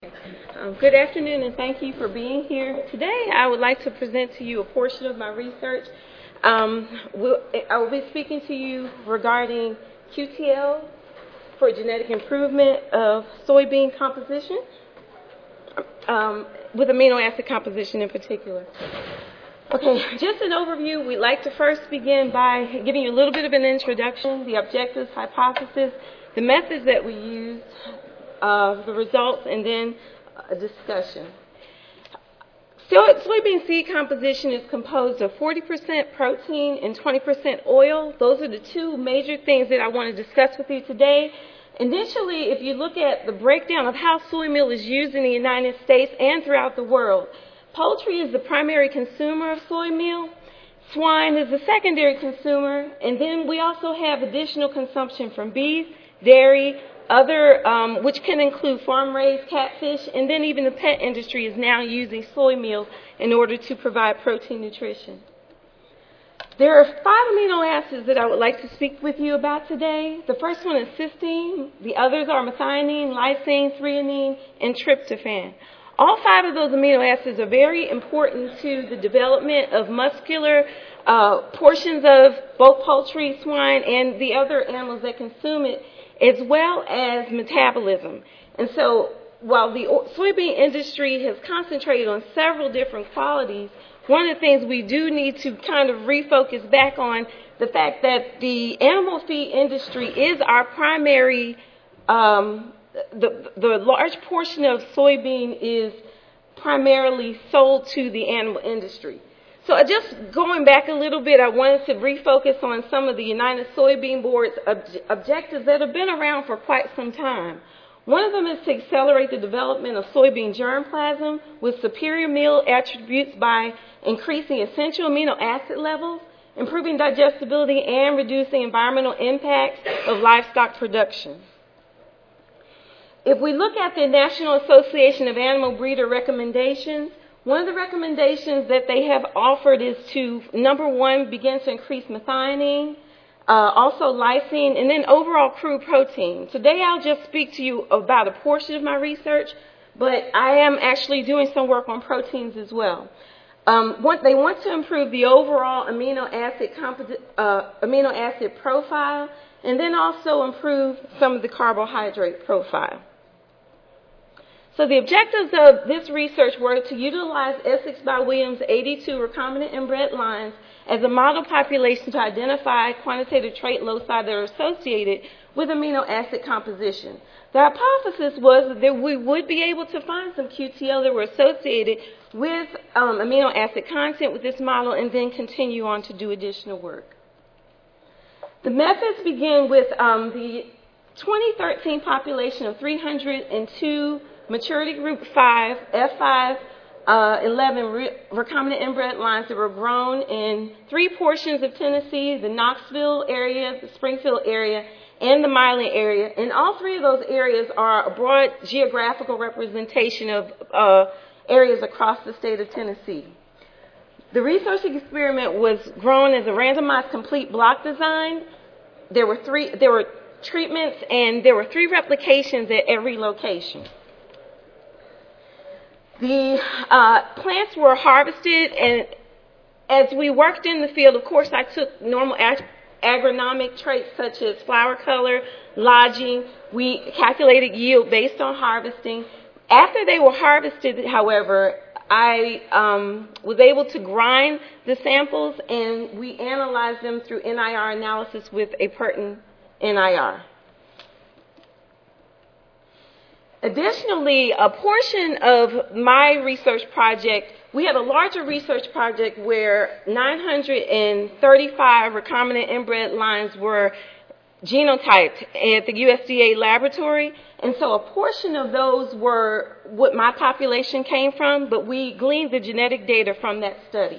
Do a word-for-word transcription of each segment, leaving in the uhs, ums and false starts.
Um, good afternoon, and thank you for being here. Today, I would like to present to you a portion of my research. Um, we'll, I will be speaking to you regarding Q T L for genetic improvement of soybean composition, um, with amino acid composition in particular. Okay, just an overview. We'd like to first begin by giving you a little bit of an introduction, the objectives, hypothesis, the methods that we used, uh, the results, and then a discussion. So, soybean seed composition is composed of forty percent protein and twenty percent oil. Those are the two major things that I want to discuss with you today. Initially, if you look at the breakdown of how soy meal is used in the United States and throughout the world, poultry is the primary consumer of soy meal. Swine is the secondary consumer. And then we also have additional consumption from beef, dairy, other, um, which can include farm-raised catfish, and then even the pet industry is now using soy meal in order to provide protein nutrition. There are five amino acids that I would like to speak with you about today. The first one is cysteine. The others are methionine, lysine, threonine, and tryptophan. All five of those amino acids are very important to the development of muscular uh, portions of both poultry, swine, and the other animals that consume it, as well as metabolism. And so while the soybean industry has concentrated on several different qualities, one of the things we do need to kind of refocus back on the fact that the animal feed industry is our primary, um, the, the large portion of soybean is primarily sold to the animal industry. So just going back a little bit, I wanted to refocus on some of the United Soybean Board's ob- objectives that have been around for quite some time. One of them is to accelerate the development of soybean germplasm with superior meal attributes by increasing essential amino acid levels, improving digestibility, and reducing environmental impacts of livestock production. If we look at the National Association of Animal Breeder recommendations, one of the recommendations that they have offered is to, number one, begin to increase methionine, uh, also lysine, and then overall crude protein. Today I'll just speak to you about a portion of my research, but I am actually doing some work on proteins as well. Um, what, they want to improve the overall amino acid, composi- uh, amino acid profile, and then also improve some of the carbohydrate profile. So the objectives of this research were to utilize Essex by Williams eighty-two recombinant inbred lines as a model population to identify quantitative trait loci that are associated with amino acid composition. The hypothesis was that we would be able to find some Q T L that were associated with um, amino acid content with this model and then continue on to do additional work. The methods begin with um, the twenty thirteen population of three hundred two maturity group five, F five, uh, eleven re- recombinant inbred lines that were grown in three portions of Tennessee, the Knoxville area, the Springfield area, and the Milan area. And all three of those areas are a broad geographical representation of uh, areas across the state of Tennessee. The research experiment was grown as a randomized complete block design. There were three, there were treatments, and there were three replications at every location. The uh, plants were harvested, and as we worked in the field, of course, I took normal ag- agronomic traits such as flower color, lodging. We calculated yield based on harvesting. After they were harvested, however, I um, was able to grind the samples, and we analyzed them through N I R analysis with a pertinent N I R. Additionally, a portion of my research project, we had a larger research project where nine hundred thirty-five recombinant inbred lines were genotyped at the U S D A laboratory. And so a portion of those were what my population came from, but we gleaned the genetic data from that study.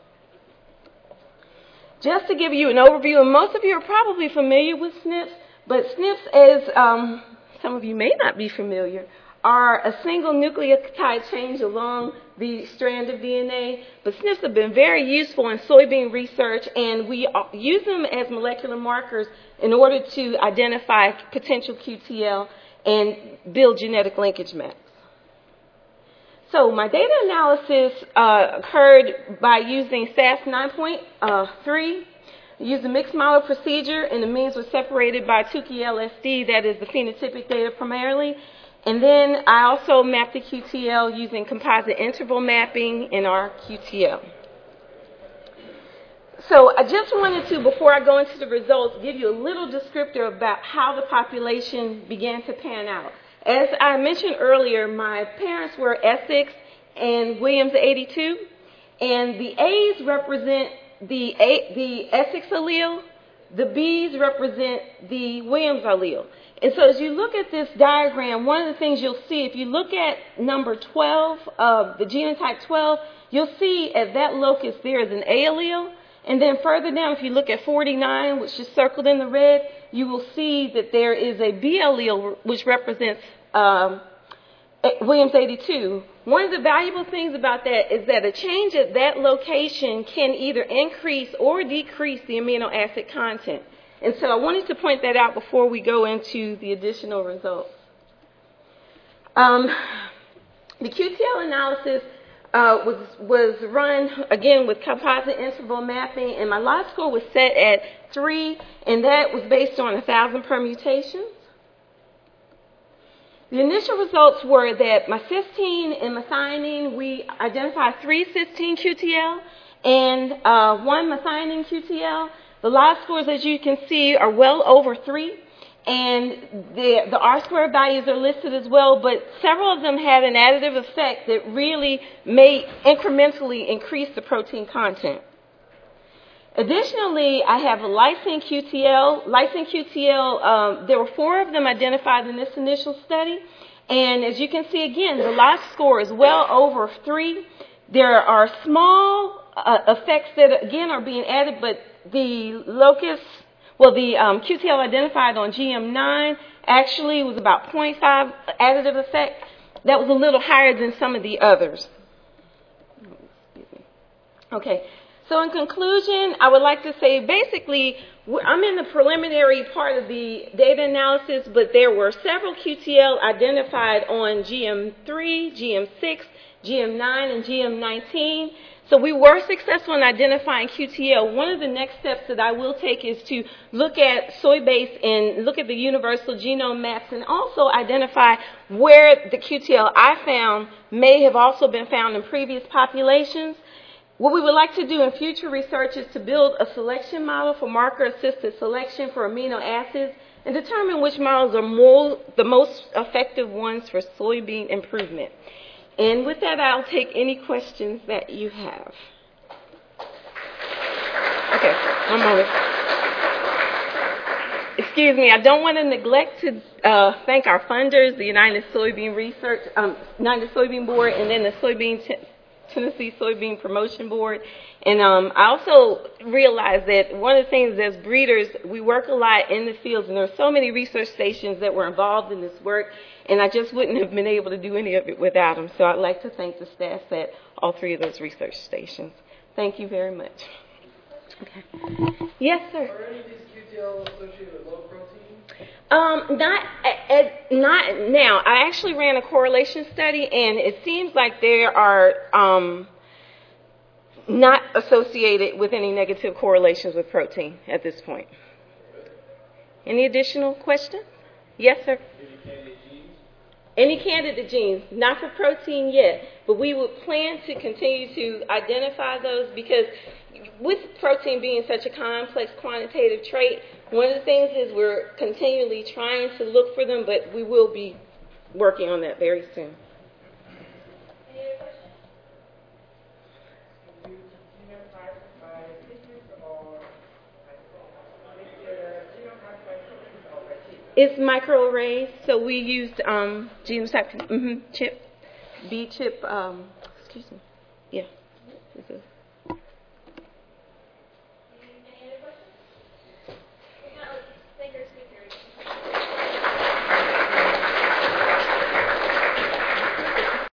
Just to give you an overview, and most of you are probably familiar with S N Ps, but S N Ps, as um, some of you may not be familiar, are a single nucleotide change along the strand of D N A. But S N Ps have been very useful in soybean research, and we use them as molecular markers in order to identify potential Q T L and build genetic linkage maps. So my data analysis uh, occurred by using S A S nine point three, used a mixed model procedure, and the means were separated by Tukey L S D, that is the phenotypic data primarily. And then I also mapped the Q T L using composite interval mapping in our Q T L. So I just wanted to, before I go into the results, give you a little descriptor about how the population began to pan out. As I mentioned earlier, my parents were Essex and Williams eighty-two, and the A's represent the, A, the Essex allele, the B's represent the Williams allele. And so as you look at this diagram, one of the things you'll see, if you look at number twelve of the genotype twelve, you'll see at that locus there is an A allele. And then further down, if you look at forty-nine, which is circled in the red, you will see that there is a B allele, which represents um, Williams eighty-two. One of the valuable things about that is that a change at that location can either increase or decrease the amino acid content. And so I wanted to point that out before we go into the additional results. Um, the Q T L analysis Uh, was, was run, again, with composite interval mapping, and my lot score was set at three, and that was based on one thousand permutations. The initial results were that my cysteine and methionine, we identified three cysteine Q T L and uh, one methionine Q T L. The lot scores, as you can see, are well over three. And the, the R-squared values are listed as well, but several of them had an additive effect that really may incrementally increase the protein content. Additionally, I have a lysine Q T L. Lysine Q T L, um, there were four of them identified in this initial study. And as you can see, again, the lot score is well over three. There are small uh, effects that, again, are being added, but the locus... Well, the um, Q T L identified on G M nine actually was about zero point five additive effect. That was a little higher than some of the others. Okay, so in conclusion, I would like to say basically I'm in the preliminary part of the data analysis, but there were several Q T L identified on G M three, G M six, G M nine, and G M nineteen. So we were successful in identifying Q T L. One of the next steps that I will take is to look at soy base and look at the universal genome maps and also identify where the Q T L I found may have also been found in previous populations. What we would like to do in future research is to build a selection model for marker-assisted selection for amino acids and determine which models are more, the most effective ones for soybean improvement. And with that, I'll take any questions that you have. Okay, one moment. Excuse me, I don't want to neglect to uh, thank our funders, the United Soybean Research, um, United Soybean Board, and then the Soybean T- Tennessee Soybean Promotion Board. And um, I also realized that one of the things as breeders, we work a lot in the fields, and there are so many research stations that were involved in this work. And I just wouldn't have been able to do any of it without them. So I'd like to thank the staff at all three of those research stations. Thank you very much. Okay. Yes, sir. Are any of these Q T L associated with low protein? Um, not, uh, not now. I actually ran a correlation study, and it seems like they are um, not associated with any negative correlations with protein at this point. Any additional questions? Yes, sir. Any candidate genes, not for protein yet, but we would plan to continue to identify those because with protein being such a complex quantitative trait, one of the things is we're continually trying to look for them, but we will be working on that very soon. Any other questions? Can you continue to classify tissues or with your genome classified proteins or by chip? It's microarrays, so we used um, genotype mm-hmm, chip, B chip. Um, excuse me. Yeah.